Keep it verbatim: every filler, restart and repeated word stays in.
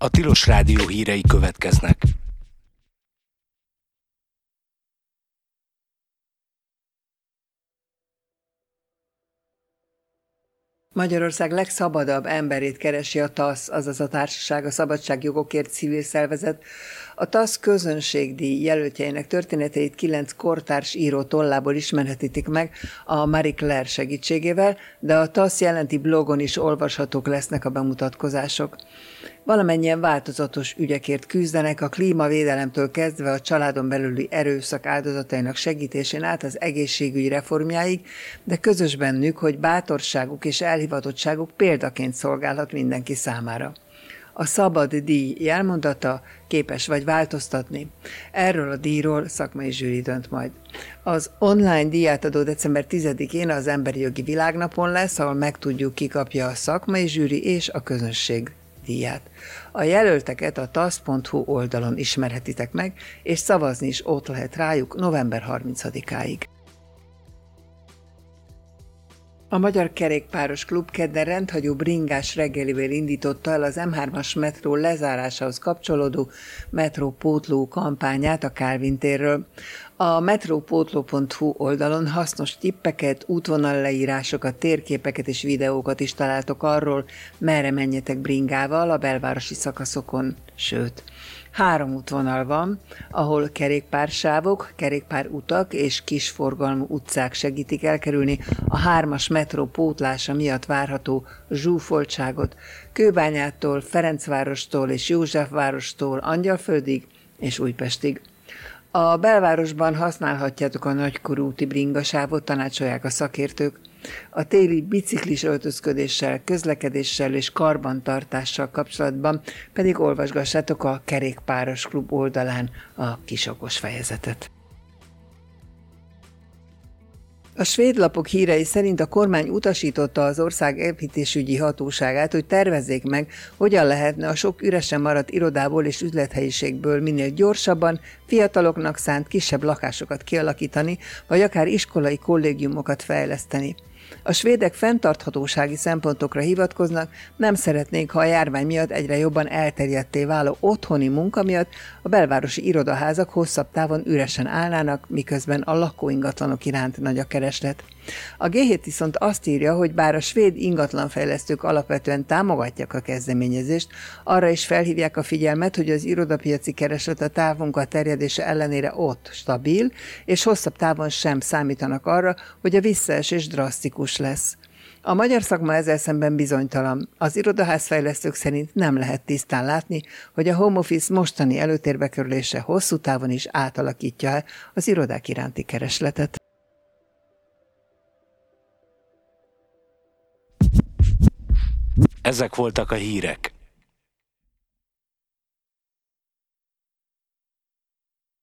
A Tilos Rádió hírei következnek. Magyarország legszabadabb emberét keresi a TASZ, azaz a Társaság a Szabadságjogokért civil szervezet. A TASZ közönségdíj jelöltjeinek történeteit kilenc kortárs író tollából ismerhetítik meg a Marie Claire segítségével, de a TASZ jelenti blogon is olvashatók lesznek a bemutatkozások. Valamennyien változatos ügyekért küzdenek, a klímavédelemtől kezdve a családon belüli erőszak áldozatainak segítésén át az egészségügy reformjáig, de közös bennük, hogy bátorságuk és elhivatottságuk példaként szolgálhat mindenki számára. A szabad díj jelmondata: képes vagy változtatni. Erről a díjról szakmai zsűri dönt majd. Az online díjátadó december tizedikén az Emberi Jogi Világnapon lesz, ahol megtudjuk, ki kapja a szakmai zsűri és a közönség díját. A jelölteket a tasz pont hu oldalon ismerhetitek meg, és szavazni is ott lehet rájuk november harmincadikáig. A Magyar Kerékpáros Klub kedden rendhagyó bringás reggelivel indította el az em hármas metró lezárásához kapcsolódó metrópótló kampányát a Kálvin térről. A metrópótló pont hu oldalon hasznos tippeket, útvonalleírásokat, térképeket és videókat is találtok arról, merre menjetek bringával a belvárosi szakaszokon, sőt, három útvonal van, ahol kerékpársávok, kerékpárutak és kisforgalmú utcák segítik elkerülni a hármas metró pótlása miatt várható zsúfoltságot. Kőbányától, Ferencvárostól és Józsefvárostól Angyalföldig és Újpestig. A belvárosban használhatjátok a nagykorúti bringasávot, tanácsolják a szakértők. A téli biciklis öltözködéssel, közlekedéssel és karbantartással kapcsolatban pedig olvasgassátok a Kerékpáros Klub oldalán a kisokos fejezetet. A svéd lapok hírei szerint a kormány utasította az ország építésügyi hatóságát, hogy tervezzék meg, hogyan lehetne a sok üresen maradt irodából és üzlethelyiségből minél gyorsabban fiataloknak szánt kisebb lakásokat kialakítani, vagy akár iskolai kollégiumokat fejleszteni. A svédek fenntarthatósági szempontokra hivatkoznak, nem szeretnék, ha a járvány miatt egyre jobban elterjedté váló otthoni munka miatt a belvárosi irodaházak hosszabb távon üresen állnának, miközben a lakóingatlanok iránt nagy a kereslet. A gé hét viszont azt írja, hogy bár a svéd ingatlanfejlesztők alapvetően támogatják a kezdeményezést, arra is felhívják a figyelmet, hogy az irodapiaci kereslet a távmunka terjedése ellenére ott stabil, és hosszabb távon sem számítanak arra, hogy a visszaesés drasztikus lesz. A magyar szakma ezzel szemben bizonytalan. Az irodaházfejlesztők szerint nem lehet tisztán látni, hogy a home office mostani előtérbe kerülése hosszú távon is átalakítja az irodák iránti keresletet. Ezek voltak a hírek.